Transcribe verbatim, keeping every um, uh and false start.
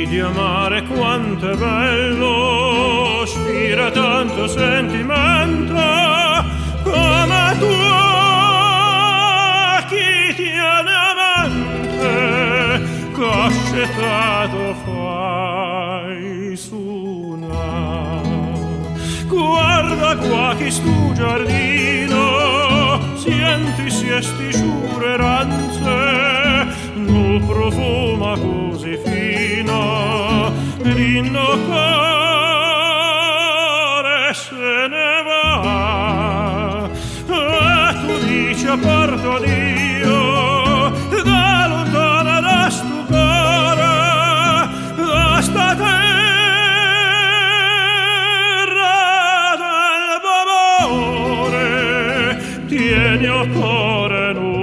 di amare quanto è bello, spira tanto sentimento come tu. Chi tiene amante, cascettato fai suonar. Guarda qua chi stu giardino, senti siesti sciure ranze, no profuma così fino, l'inno cuore se ne va. E tu dici a porto Dio, da lontana da stu cuore, da sta terra del amore, tieni a cuore noi.